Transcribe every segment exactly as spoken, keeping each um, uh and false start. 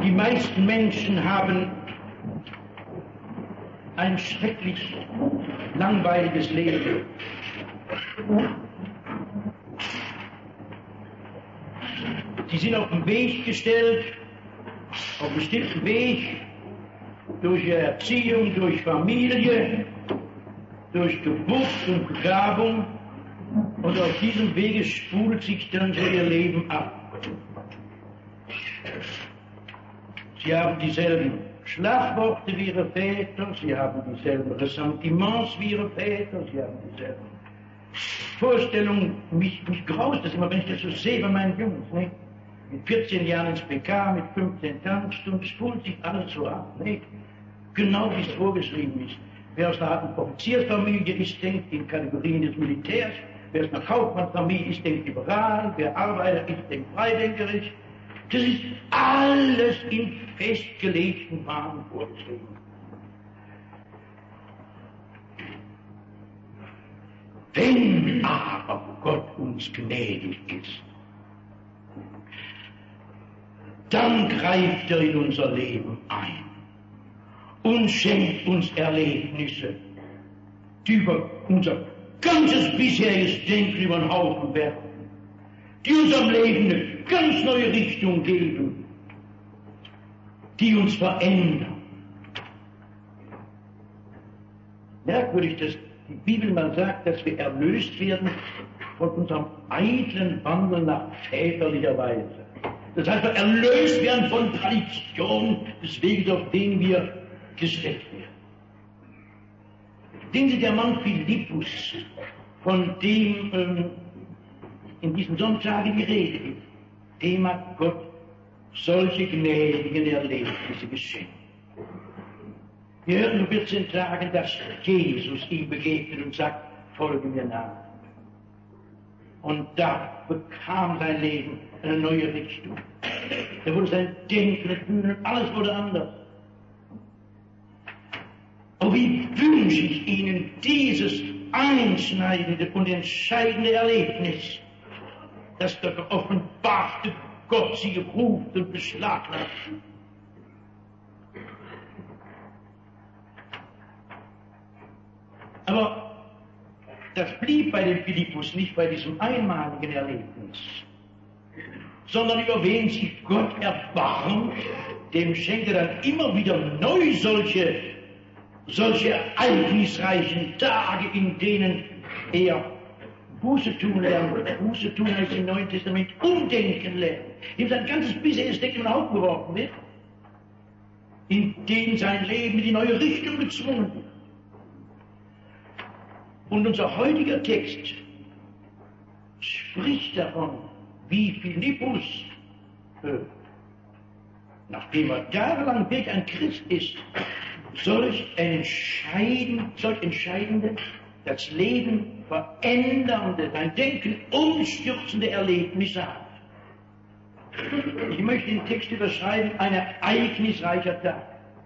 Die meisten Menschen haben ein schrecklich langweiliges Leben. Sie sind auf den Weg gestellt, auf einen bestimmten Weg, durch ihre Erziehung, durch Familie, durch Geburt und Begabung, und auf diesem Wege spult sich dann so ihr Leben ab. Sie haben dieselben Schlagworte wie ihre Väter, sie haben dieselben Ressentiments wie ihre Väter, sie haben dieselben Vorstellungen. Mich, mich graust das immer, wenn ich das so sehe bei meinen Jungs, nicht? Mit vierzehn Jahren ins P K, mit fünfzehn Tankstunden, spult sich alles so ab, nicht? Genau wie es vorgeschrieben ist. Wer aus einer harten Offiziersfamilie ist, denkt in Kategorien des Militärs. Wer aus einer Kaufmannsfamilie ist, denkt liberal. Wer Arbeiter ist, denkt freidenkerisch. Das ist alles in festgelegten Bahnen vorgeschrieben. Wenn aber Gott uns gnädig ist, dann greift er in unser Leben ein und schenkt uns Erlebnisse, die über unser ganzes bisheriges Denken über den Haufen werfen, die unserem Leben eine ganz neue Richtung geben, die uns verändern. Merkwürdig, dass die Bibel mal sagt, dass wir erlöst werden von unserem eitlen Wandel nach väterlicher Weise. Das heißt, wir erlöst werden von Tradition des Weges, auf den wir gestellt werden. Denken Sie, der Mann Philippus, von dem ähm, in diesem Sonntage die Rede ist, dem hat Gott solche gnädigen Erlebnisse geschenkt. Wir hören in vierzehn Tagen, dass Jesus ihm begegnet und sagt, folge mir nach. Und da bekam sein Leben eine neue Richtung. Da wurde sein Denken, Fühlen, alles wurde anders. Oh, wie wünsche ich Ihnen dieses einschneidende und entscheidende Erlebnis, dass der geoffenbarte Gott Sie ruft und beschlagnahmt. Aber das blieb bei dem Philippus nicht bei diesem einmaligen Erlebnis, sondern über wen sich Gott erbarmt, dem schenkt er dann immer wieder neu solche, solche ereignisreichen Tage, in denen er Buße tun lernt. Buße tun heißt im Neuen Testament umdenken lernen, dem sein ganzes bisheriges Denken in den Haufen geworfen wird, in denen sein Leben in die neue Richtung gezwungen wird. Und unser heutiger Text spricht davon, wie Philippus, äh, nachdem er jahrelang wirklich ein Christ ist, solch entscheidend, solch entscheidende, das Leben verändernde, sein Denken umstürzende Erlebnisse hat. Ich möchte den Text überschreiben, ein ereignisreicher Tag.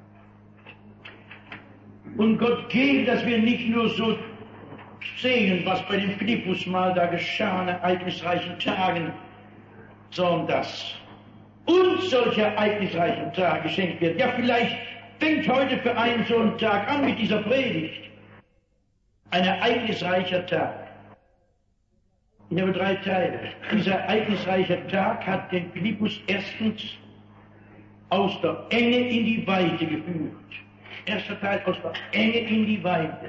Und Gott gebe, dass wir nicht nur so sehen, was bei dem Philippus mal da geschah an ereignisreichen Tagen, sondern dass uns solche ereignisreichen Tage geschenkt wird. Ja, vielleicht fängt heute für einen so einen Tag an mit dieser Predigt. Ein ereignisreicher Tag. Ich habe drei Teile. Dieser ereignisreiche Tag hat den Philippus erstens aus der Enge in die Weite geführt. Erster Teil, aus der Enge in die Weite.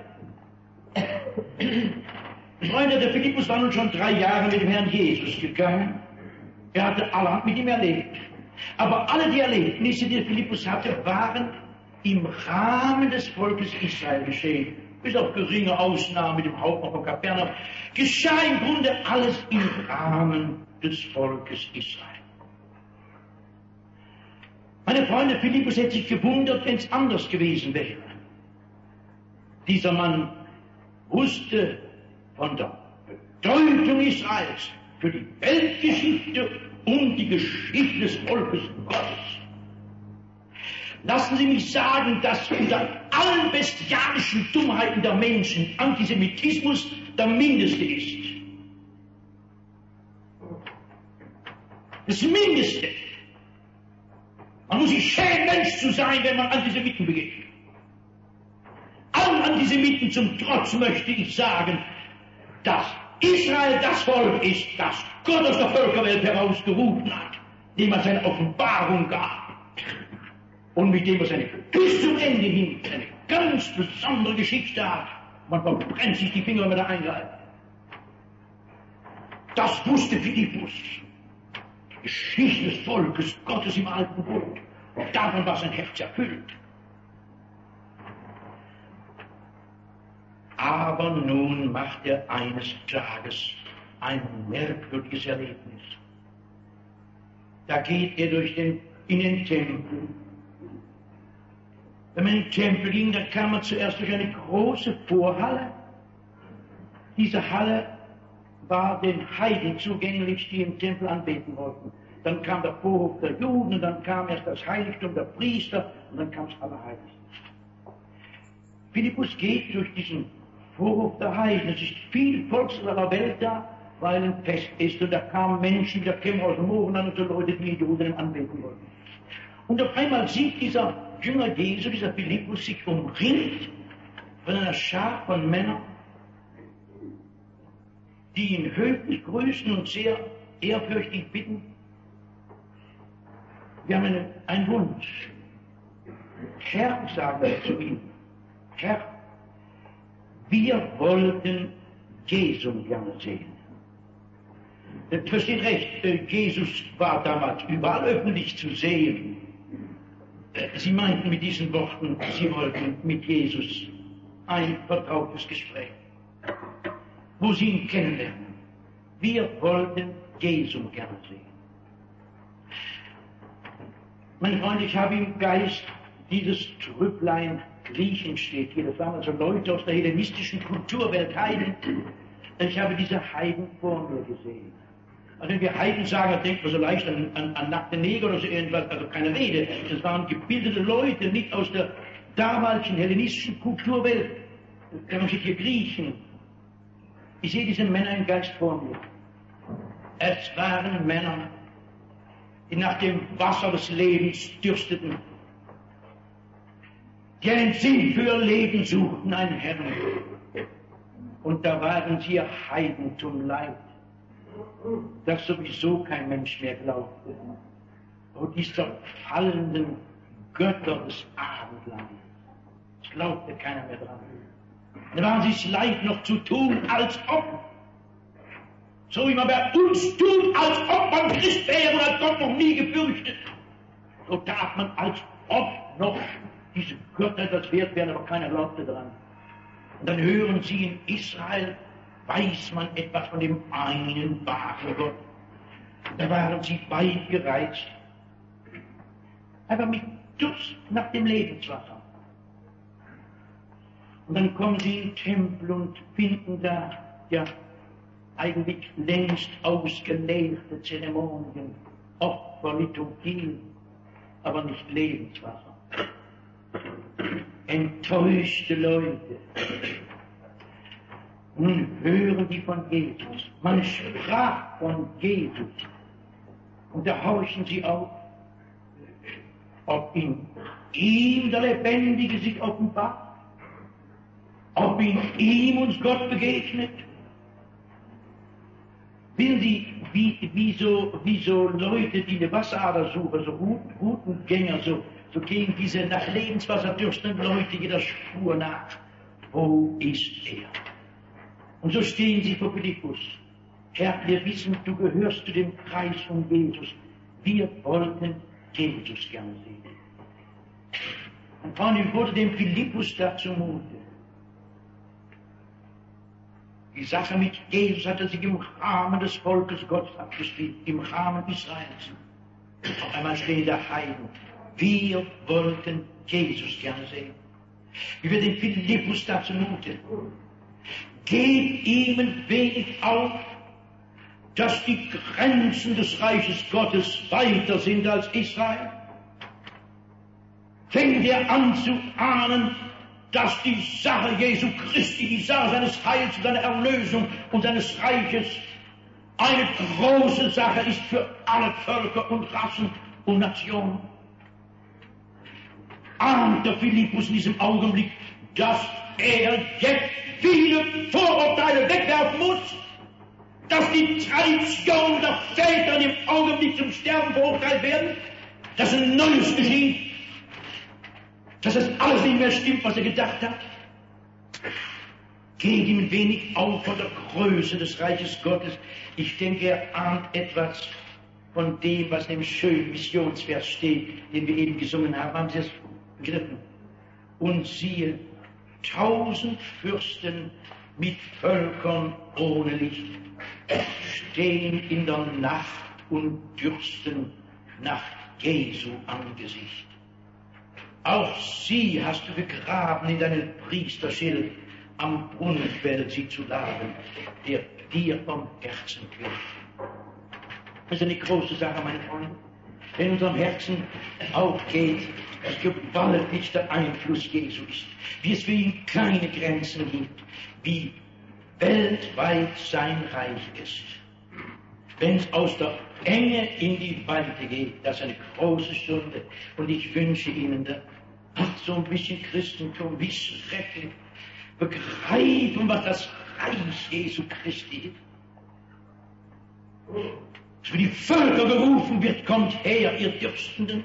Freunde, der Philippus war nun schon drei Jahre mit dem Herrn Jesus gegangen. Er hatte allerhand mit ihm erlebt. Aber alle die Erlebnisse, die der Philippus hatte, waren im Rahmen des Volkes Israel geschehen. Bis auf geringe Ausnahmen mit dem Hauptmann von Kapernaum, geschah im Grunde alles im Rahmen des Volkes Israel. Meine Freunde, Philippus hätte sich gewundert, wenn es anders gewesen wäre. Dieser Mann wusste von der Bedeutung Israels für die Weltgeschichte und die Geschichte des Volkes Gottes. Lassen Sie mich sagen, dass unter allen bestialischen Dummheiten der Menschen Antisemitismus der mindeste ist. Das Mindeste. Man muss sich schämen, Mensch zu sein, wenn man Antisemiten begegnet. Allen Antisemiten zum Trotz möchte ich sagen, dass Israel das Volk ist, das Gott aus der Völkerwelt herausgerufen hat, dem er seine Offenbarung gab und mit dem er seine bis zum Ende hin eine ganz besondere Geschichte hat. Man verbrennt sich die Finger, wenn man da eingreift. Das wusste Philippus. Geschichte des Volkes Gottes im Alten Bund. Und davon war sein Herz erfüllt. Aber nun macht er eines Tages ein merkwürdiges Erlebnis. Da geht er durch den, in den Tempel. Wenn man in den Tempel ging, dann kam man zuerst durch eine große Vorhalle. Diese Halle war den Heiden zugänglich, die im Tempel anbeten wollten. Dann kam der Vorhof der Juden, und dann kam erst das Heiligtum der Priester, und dann kam das Allerheiligste. Philippus geht durch diesen Vorhof der Heiden. Es ist viel Volk aus aller Welt da, weil ein Fest ist, und da kamen Menschen, die da kämen aus dem Morgenland, und so Leute, die in Jerusalem anbeten wollten. Und auf einmal sieht dieser Jünger Jesu, dieser Philippus, sich umringt von einer Schar von Männern, die ihn höflich grüßen und sehr ehrfürchtig bitten. Wir haben einen, einen Wunsch. Herr, sagen wir zu ihm, Herr, wir wollten Jesus gerne sehen. Versteht recht, Jesus war damals überall öffentlich zu sehen. Sie meinten mit diesen Worten, sie wollten mit Jesus ein vertrautes Gespräch, wo sie ihn kennenlernen. Wir wollten Jesus gerne sehen. Mein Freund, ich habe im Geist dieses Trüpplein Griechen steht hier. Das waren also Leute aus der hellenistischen Kulturwelt, Heiden. Ich habe diese Heiden vor mir gesehen. Also wenn wir Heiden sagen, dann denkt man so leicht an, an, an nackte Neger oder so irgendwas, also keine Rede. Das waren gebildete Leute, nicht aus der damaligen hellenistischen Kulturwelt. Das sind hier Griechen. Ich sehe diese Männer im Geist vor mir. Es waren Männer, die nach dem Wasser des Lebens dürsteten, die einen Sinn für ihr Leben suchten, einen Herrn. Und da waren sie ihr Heidentum leid, das sowieso kein Mensch mehr glaubte. Oh, diese fallenden Götter des Abendlandes, das glaubte keiner mehr dran. Da waren sie es leid, noch zu tun, als ob. So wie man bei uns tut, als ob man Christ wäre und als Gott noch nie gefürchtet. So darf man, als ob noch diese Götter das wert wären, aber keiner glaubte dran. Und dann hören sie, in Israel weiß man etwas von dem einen wahren Gott. Und da waren sie weit gereist, einfach mit Durst nach dem Lebenswasser. Und dann kommen sie in den Tempel und finden da, ja, eigentlich längst ausgeleerte Zeremonien, Opfer, Liturgie, aber nicht Lebenswasser. Enttäuschte Leute. Nun hören die von Jesus. Man sprach von Jesus. Und da horchen sie auf, ob in ihm der Lebendige sich offenbart, ob in ihm uns Gott begegnet. Wissen Sie, wie, wie, so, wie so Leute, die eine Wasserader suchen, so Routengänger, so, so gehen diese nach Lebenswasser dürstenden Leute jeder Spur nach. Wo ist er? Und so stehen sie vor Philippus. Herr, wir wissen, du gehörst zu dem Kreis von Jesus. Wir wollten Jesus gerne sehen. Und Freunde, wurde dem Philippus da zumute. Die Sache mit Jesus hat er sich im Rahmen des Volkes Gottes abgespielt, im Rahmen Israels. Auf einmal stehen da Heiden. Wir wollten Jesus gerne sehen. Wie wird dem Philippus da zumute? Geht ihm ein wenig auf, dass die Grenzen des Reiches Gottes weiter sind als Israel? Fängt er an zu ahnen, dass die Sache Jesu Christi, die Sache seines Heils und seiner Erlösung und seines Reiches eine große Sache ist für alle Völker und Rassen und Nationen? ahnt der Philippus in diesem Augenblick, dass er jetzt viele Vorurteile wegwerfen muss, dass die Tradition der Väter im Augenblick zum Sterben verurteilt werden, dass ein Neues geschieht, dass das alles nicht mehr stimmt, was er gedacht hat. Geht ihm ein wenig auf von der Größe des Reiches Gottes. Ich denke, er ahnt etwas von dem, was in dem schönen Missionsvers steht, den wir eben gesungen haben. Haben Sie das begriffen? Und siehe, tausend Fürsten mit Völkern ohne Licht stehen in der Nacht und dürsten nach Jesu Angesicht. Auch sie hast du begraben in deinem Priesterschild, am Brunnenquell sie zu laden, der dir vom Herzen quillt. Das ist eine große Sache, meine Freunde. Wenn in unserem Herzen aufgeht, dass gewaltig der Einfluss Jesu ist, wie es für ihn keine Grenzen gibt, wie weltweit sein Reich ist. Wenn es aus der Enge in die Weite geht, das ist eine große Stunde. Und ich wünsche Ihnen, da, ach, so ein bisschen Christentum, wie schrecklich, begreifen, was das Reich Jesu Christi ist. Dass für die Völker gerufen wird, kommt her, ihr Dürstenden.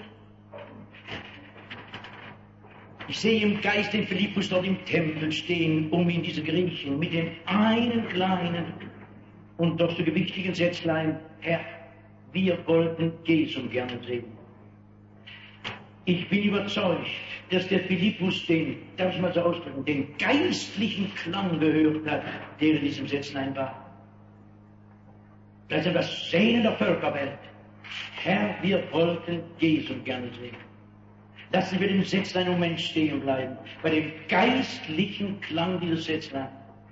Ich sehe im Geist den Philippus dort im Tempel stehen, um ihn diese Griechen mit dem einen kleinen und doch so gewichtigen Sätzlein, Herr, wir wollten Jesum gerne sehen. Ich bin überzeugt, dass der Philippus den, darf ich mal so ausdrücken, den geistlichen Klang gehört hat, der in diesem Sätzlein war. Das ist das Sehnen der Völkerwelt. Herr, wir wollten Jesum gerne sehen. Lassen wir dem Sätzlein einen Moment stehen bleiben, bei dem geistlichen Klang dieses Sätzlein.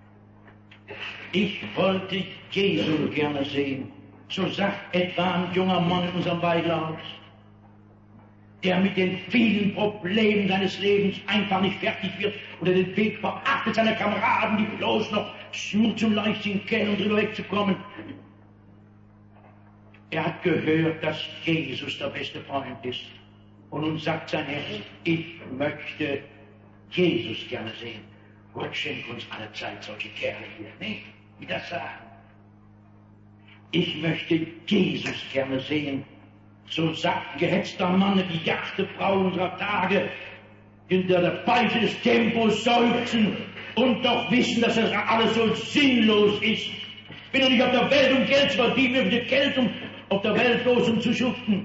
Ich wollte Jesum gerne sehen. So sagt etwa ein junger Mann in unserem Weidlerhaus, der mit den vielen Problemen seines Lebens einfach nicht fertig wird oder den Weg verachtet seiner Kameraden, die bloß noch nur zum Leichtsinn kennen, um drüber wegzukommen. Er hat gehört, dass Jesus der beste Freund ist. Und nun sagt sein Herz, ich möchte Jesus gerne sehen. Gott schenkt uns alle Zeit solche Kerle hier, nicht? Die das sagen. Ich möchte Jesus gerne sehen. So sagt ein gehetzter Mann, die jagte Frau unserer Tage, hinter der Peitsche des Tempos seufzen und doch wissen, dass das alles so sinnlos ist. Ich bin doch nicht auf der Welt, um Geld zu verdienen, über die Geld, um auf der Welt los, um zu schuften.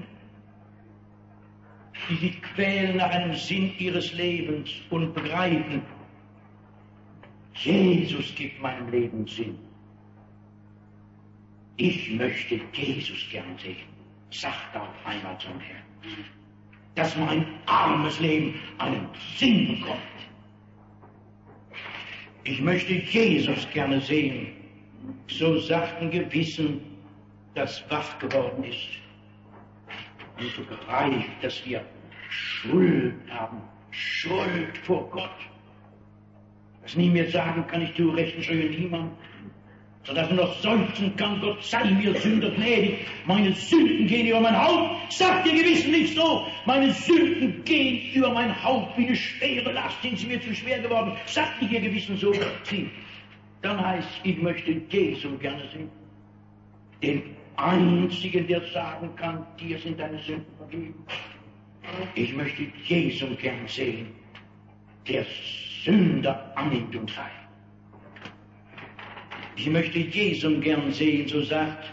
Die sich quälen nach einem Sinn ihres Lebens und begreifen, Jesus gibt meinem Leben Sinn. Ich möchte Jesus gern sehen, sagt er auf einmal zum Herrn, dass mein armes Leben einen Sinn bekommt. Ich möchte Jesus gerne sehen, so sagt ein Gewissen, das wach geworden ist und so begreift, dass wir Schuld haben, Schuld vor Gott. Das nie mehr sagen kann, ich tue Recht und scheue niemand, sodass man noch seufzen kann, Gott sei mir Sünder gnädig, meine Sünden gehen über mein Haupt. Sagt ihr Gewissen nicht so, meine Sünden gehen über mein Haupt wie eine schwere Last, sind sie mir zu schwer geworden. Sagt nicht ihr Gewissen so, sie. Dann heißt, ich möchte Jesu gerne sehen. Den Einzigen, der sagen kann, dir sind deine Sünden vergeben. Ich möchte Jesu gern sehen, der Sünder annimmt und heilt. Ich möchte Jesu gern sehen, so sagt,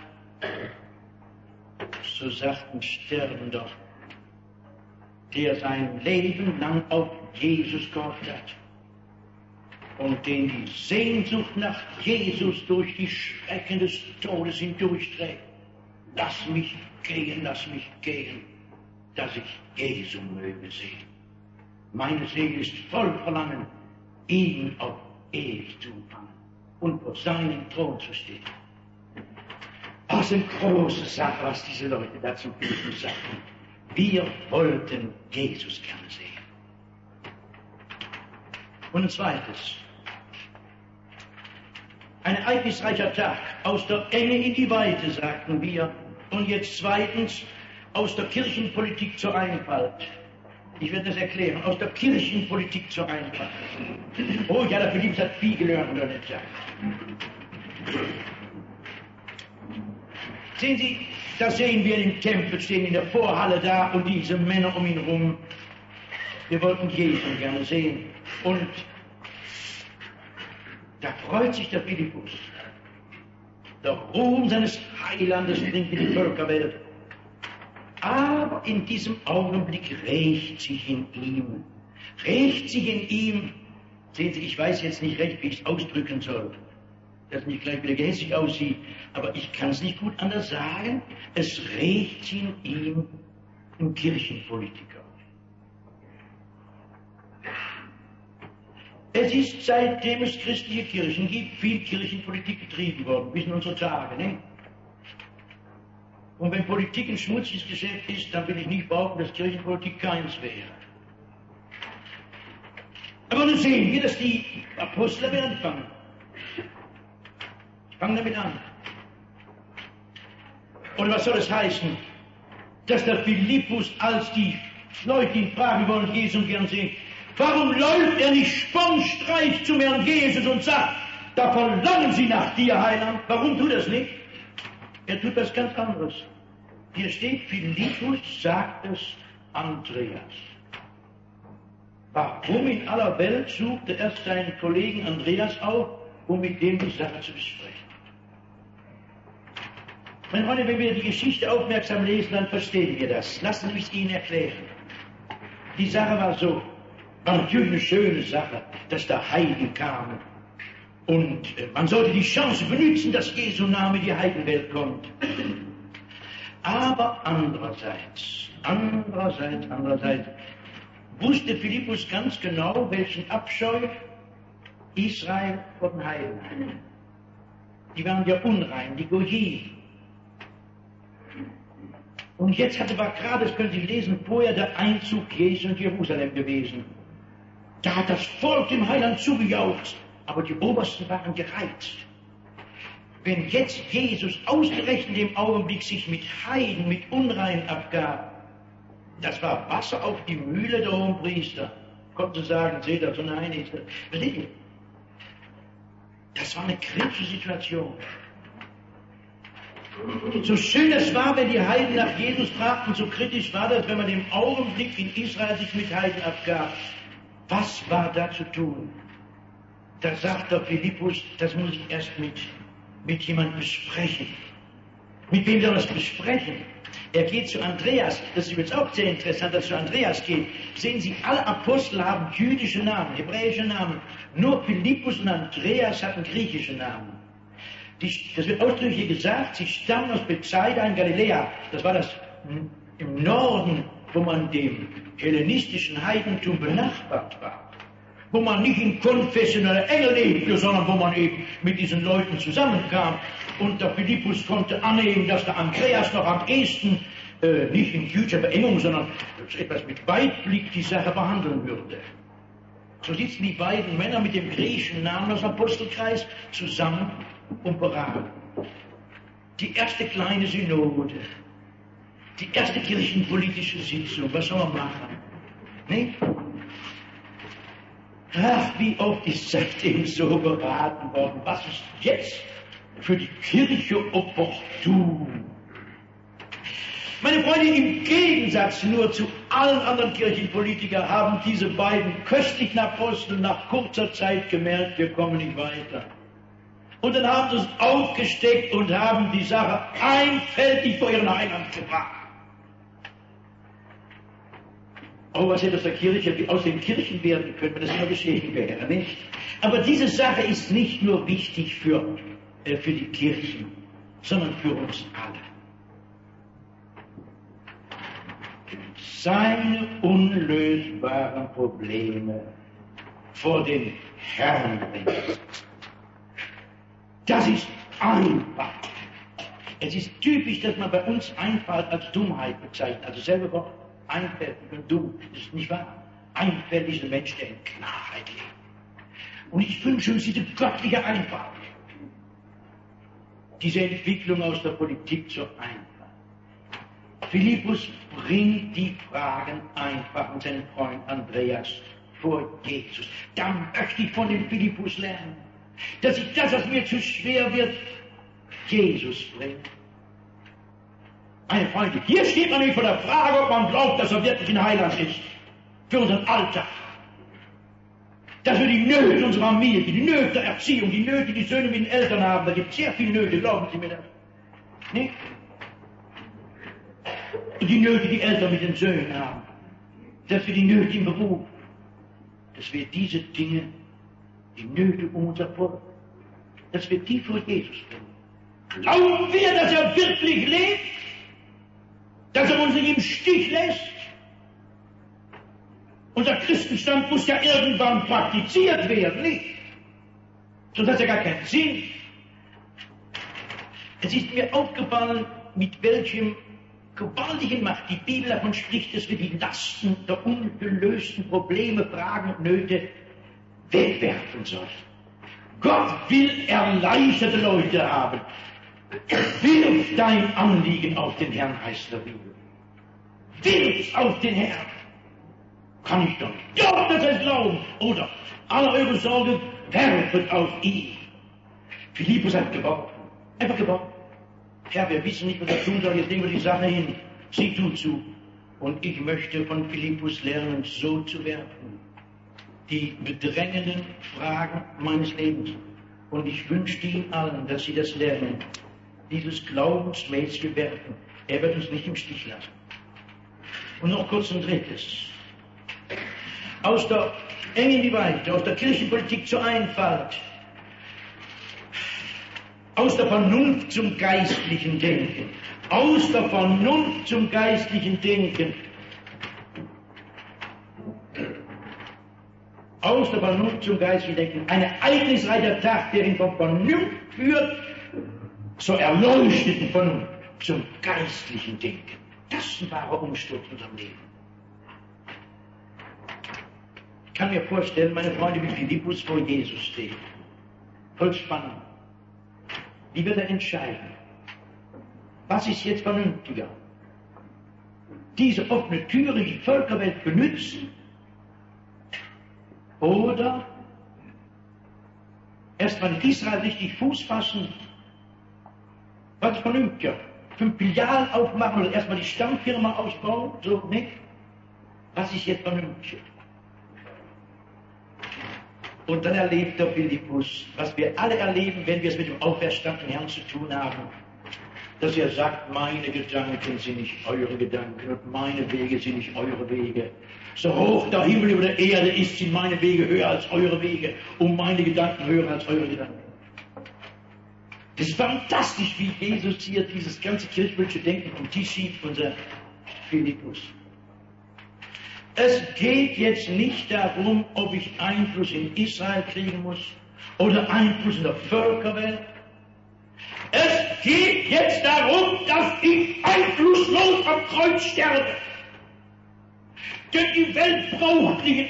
so sagt ein Sterbender, der sein Leben lang auf Jesus gehofft hat und den die Sehnsucht nach Jesus durch die Schrecken des Todes hindurchträgt. Lass mich gehen, lass mich gehen, dass ich Jesu möge sehen. Meine Seele ist voll Verlangen, ihn auf ewig zu empfangen und vor seinem Thron zu stehen. Das ist eine große Sache, was diese Leute da zum Philippus sagten. Wir wollten Jesus gerne sehen. Und ein zweites. Ein ereignisreicher Tag, aus der Enge in die Weite, sagten wir. Und jetzt zweitens, aus der Kirchenpolitik zur Einfalt. Ich werde das erklären. Aus der Kirchenpolitik zur Einfalt. Oh ja, der Philippus hat viel gelernt, oder nicht sagen. Sehen Sie, da sehen wir im Tempel, stehen in der Vorhalle da und diese Männer um ihn rum. Wir wollten Jesus gerne sehen. Und da freut sich der Philippus. Der Ruhm seines Heilandes bringt in die Völkerwelt. Aber in diesem Augenblick rächt sich in ihm. Rächt sich in ihm. Sehen Sie, ich weiß jetzt nicht recht, wie ich es ausdrücken soll, dass es nicht gleich wieder gehässig aussieht, aber ich kann es nicht gut anders sagen. Es rächt sich in ihm ein Kirchenpolitiker. Es ist, seitdem es christliche Kirchen gibt, viel Kirchenpolitik betrieben worden, bis in unsere Tage. Ne? Und wenn Politik ein schmutziges Geschäft ist, dann will ich nicht behaupten, dass Kirchenpolitik keins wäre. Aber nun sehen wir, dass die Apostel damit anfangen. Ich fange damit an. Und was soll es heißen? Dass der Philippus, als die Leute ihn fragen wollen, Jesus gern sehen, warum läuft er nicht spornstreich zum Herrn Jesus und sagt, da verlangen Sie nach dir, Heiland? Warum tut er es nicht? Er tut was ganz anderes. Hier steht, Philippus sagt es Andreas. Warum in aller Welt sucht er erst seinen Kollegen Andreas auf, um mit dem die Sache zu besprechen? Meine Freunde, wenn wir die Geschichte aufmerksam lesen, dann verstehen wir das. Lassen Sie mich Ihnen erklären. Die Sache war so, war natürlich eine schöne Sache, dass da Heiden kamen. Und äh, man sollte die Chance benutzen, dass Jesu Name in die Heidenwelt kommt. Aber andererseits, andererseits, andererseits, wusste Philippus ganz genau, welchen Abscheu Israel vor den Heiden hatte. Die waren ja unrein, die Goyim. Und jetzt hatte war gerade, das können Sie lesen, vorher der Einzug Jesu in Jerusalem gewesen. Da hat das Volk dem Heiland zugejaucht, aber die Obersten waren gereizt. Wenn jetzt Jesus ausgerechnet im Augenblick sich mit Heiden, mit Unrein abgab, das war Wasser auf die Mühle der Hohenpriester. Konnten Sie sagen, seht ihr, so nein, ist das. Versteht ihr? Das war eine kritische Situation. So schön es war, wenn die Heiden nach Jesus fragten, so kritisch war das, wenn man im Augenblick in Israel sich mit Heiden abgab. Was war da zu tun? Da sagt der Philippus, das muss ich erst mit, mit jemandem besprechen. Mit wem soll er das besprechen? Er geht zu Andreas. Das ist übrigens auch sehr interessant, dass er zu Andreas geht. Sehen Sie, alle Apostel haben jüdische Namen, hebräische Namen. Nur Philippus und Andreas hatten griechische Namen. Die, das wird ausdrücklich gesagt, sie stammen aus Bethsaida in Galiläa. Das war das im Norden, wo man dem hellenistischen Heidentum benachbart war. Wo man nicht in konfessioneller Enge lebte, sondern wo man eben mit diesen Leuten zusammenkam. Und der Philippus konnte annehmen, dass der Andreas noch am ehesten, äh, nicht in jüdischer Beengung, sondern etwas mit Weitblick die Sache behandeln würde. So sitzen die beiden Männer mit dem griechischen Namen aus dem Apostelkreis zusammen und beraten. Die erste kleine Synode, die erste kirchenpolitische Sitzung, was soll man machen? Nicht? Ach, wie oft ist seitdem so beraten worden, was ist jetzt für die Kirche opportun? Meine Freunde, im Gegensatz nur zu allen anderen Kirchenpolitikern haben diese beiden köstlichen Apostel nach kurzer Zeit gemerkt, wir kommen nicht weiter. Und dann haben sie es aufgesteckt und haben die Sache einfältig vor ihren Heiland gebracht. Oh, was hätte aus der Kirche, aus den Kirchen werden können, wenn das immer geschehen wäre, nicht? Aber diese Sache ist nicht nur wichtig für, äh, für die Kirchen, sondern für uns alle. Seine unlösbaren Probleme vor den Herrn bringen. Das ist einfach. Es ist typisch, dass man bei uns Einfalt als Dummheit bezeichnet. Also selber Wort, einfältig und dumm. Das ist nicht wahr. Einfältig ist ein Mensch, der in Klarheit lebt. Und ich wünsche uns diese göttliche Einfalt. Diese Entwicklung aus der Politik zur Einfalt. Philippus bringt die Fragen einfach und seinen Freund Andreas vor Jesus. Da möchte ich von dem Philippus lernen, dass ich das, was mir zu schwer wird, Jesus bringe. Meine Freunde, hier steht man nicht vor der Frage, ob man glaubt, dass er wirklich ein Heiland ist. Für unseren Alltag. Dass wir die Nöte unserer Familie, die Nöte der Erziehung, die Nöte, die die Söhne mit den Eltern haben, da gibt es sehr viele Nöte, glauben Sie mir das. Nicht? Und die Nöte, die Eltern mit den Söhnen haben. Dass wir die Nöte im Beruf, dass wir diese Dinge, die Nöte um unser Volk, dass wir die vor Jesus bringen. Glauben wir, dass er wirklich lebt? Dass er uns nicht im Stich lässt? Unser Christenstand muss ja irgendwann praktiziert werden, nicht? Sonst hat es ja gar keinen Sinn. Es ist mir aufgefallen, mit welchem gewaltigen Macht die Bibel davon spricht, dass wir die Lasten der ungelösten Probleme, Fragen und Nöte wegwerfen sollen. Gott will erleichterte Leute haben. Wirf dein Anliegen auf den Herrn, heißt der Bibel. Wirf auf den Herrn. Kann ich doch nicht. Ja, das heißt Glauben. Oder alle eure Sorge werfet auf ihn. Philippus hat geworfen. Einfach geworfen. Herr, wir wissen nicht, was er tun soll. Jetzt legen wir die Sache hin. Sieh du zu. Und ich möchte von Philippus lernen, so zu werfen. Die bedrängenden Fragen meines Lebens. Und ich wünsche Ihnen allen, dass Sie das lernen. Dieses glaubensmäßige Werfen. Er wird uns nicht im Stich lassen. Und noch kurz ein drittes. Aus der eng in die Weite, aus der Kirchenpolitik zur Einfalt, aus der Vernunft zum geistlichen Denken, aus der Vernunft zum geistlichen Denken, aus der Vernunft zum geistlichen Denken, ein ereignisreicher Tag, der ihn von Vernunft führt, zur erleuchteten Vernunft, zum geistlichen Denken. Das ist ein wahrer Umsturz in unserem Leben. Ich kann mir vorstellen, meine Freunde, wie Philippus vor Jesus steht. Voll Spannung. Wie wird er entscheiden? Was ist jetzt vernünftiger? Diese offene Türe, die Völkerwelt benützen? Oder erstmal in Israel richtig Fuß fassen? Was ist vernünftiger? Fünf Filialen aufmachen oder erstmal die Stammfirma ausbauen? So, nicht? Was ist jetzt vernünftiger? Und dann erlebt der Philippus, was wir alle erleben, wenn wir es mit dem auferstandenen Herrn zu tun haben, dass er sagt, meine Gedanken sind nicht eure Gedanken und meine Wege sind nicht eure Wege. So hoch der Himmel über der Erde ist, sind meine Wege höher als eure Wege und meine Gedanken höher als eure Gedanken. Das ist fantastisch, wie Jesus hier dieses ganze kirchliche Denken vom Tisch schiebt, unser Philippus. Es geht jetzt nicht darum, ob ich Einfluss in Israel kriegen muss oder Einfluss in der Völkerwelt. Es geht jetzt darum, dass ich einflusslos am Kreuz sterbe. Denn die Welt braucht nicht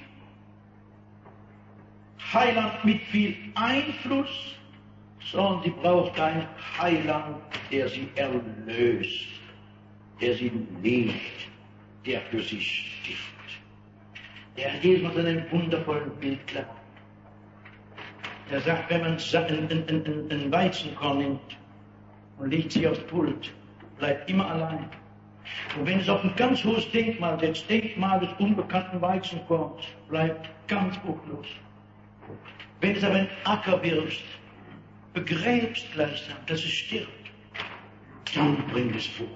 Heiland mit viel Einfluss, sondern sie braucht einen Heiland, der sie erlöst, der sie liebt, der für sie stirbt. Der Herr Jesus hat einen wundervollen Bild klar. Er sagt, wenn man ein Weizenkorn nimmt und legt sich aufs Pult, bleibt immer allein. Und wenn es auf ein ganz hohes Denkmal setzt, Denkmal des unbekannten Weizenkorns, bleibt ganz buchlos. Wenn es aber einen Acker wirfst, begräbst gleichsam, dass es stirbt, dann bringt es Frucht.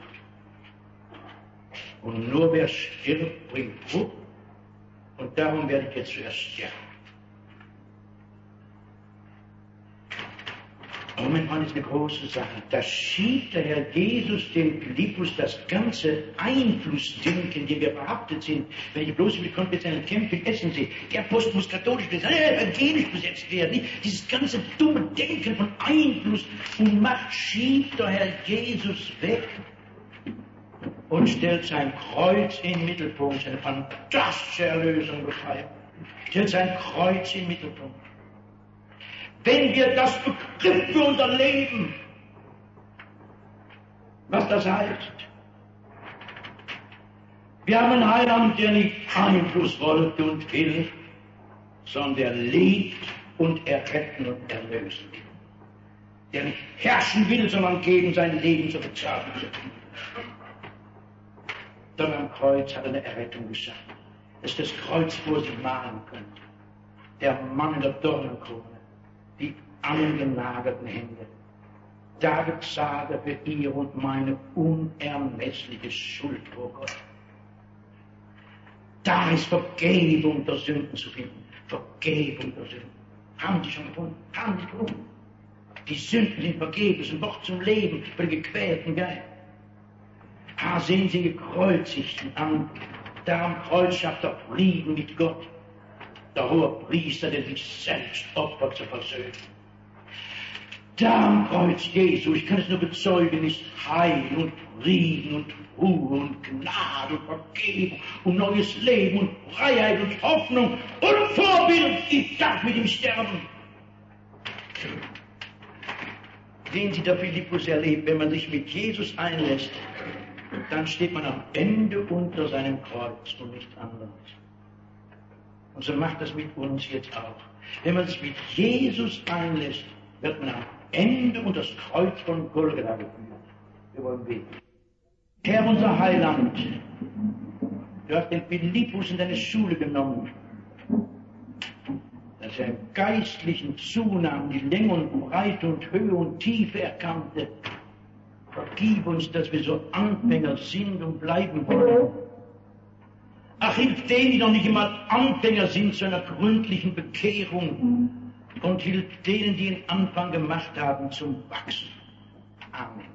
Und nur wer stirbt, bringt Frucht. Und darum werde ich jetzt zuerst sterben. Aber mein Freund, ist eine große Sache. Da schiebt der Herr Jesus dem Philippus das ganze Einflussdenken, dem wir verhaftet sind. Wenn ich bloß mit konventionellen Kämpfen essen sehe, der Post muss katholisch besetzt werden, evangelisch besetzt werden. Nicht? Dieses ganze dumme Denken von Einfluss und Macht schiebt der Herr Jesus weg und stellt sein Kreuz in den Mittelpunkt, eine fantastische Erlösung befreien. Stellt sein Kreuz in den Mittelpunkt. Wenn wir das begriffen für unser Leben, was das heißt, Wir haben einen Heiland, der nicht Einfluss wollte und will, sondern der lebt und erretten und erlösen will. Der nicht herrschen will, sondern geben sein Leben zur Bezahlung zu tun. Dann am Kreuz hat er eine Errettung geschaffen, dass das Kreuz vor sich malen könnte. Der Mann in der Dornenkrone, die angenagelten Hände. David sage für ihr und meine unermessliche Schuld vor Gott. Da ist Vergebung der Sünden zu finden. Vergebung der Sünden. Haben Sie schon gefunden? Haben Sie gefunden? Die Sünden sind vergeben, ist ein Wort zum Leben für den gequälten Geist. Ah, sehen Sie gekreuzigten an. Da am Kreuz schafft er Frieden mit Gott. Der hohe Priester, der sich selbst opfert zur Versöhnung. Da am Kreuz Jesu, ich kann es nur bezeugen, ist Heil und Frieden und Ruhe und Gnade und Vergebung und neues Leben und Freiheit und Hoffnung und Vorbild. Ich darf mit ihm sterben. Den Sie der Philippus erlebt, wenn man sich mit Jesus einlässt, dann steht man am Ende unter seinem Kreuz und nichts anderes. Und so macht das mit uns jetzt auch. Wenn man sich mit Jesus einlässt, wird man am Ende unter das Kreuz von Golgatha geführt. Wir wollen beten. Herr, unser Heiland, du hast den Philippus in deine Schule genommen, dass er im Geistlichen zunahm, die Länge und Breite und Höhe und Tiefe erkannte. Vergib uns, dass wir so Anfänger sind und bleiben wollen. Ach, hilf denen, die noch nicht einmal Anfänger sind zu einer gründlichen Bekehrung, und hilf denen, die den Anfang gemacht haben, zum Wachsen. Amen.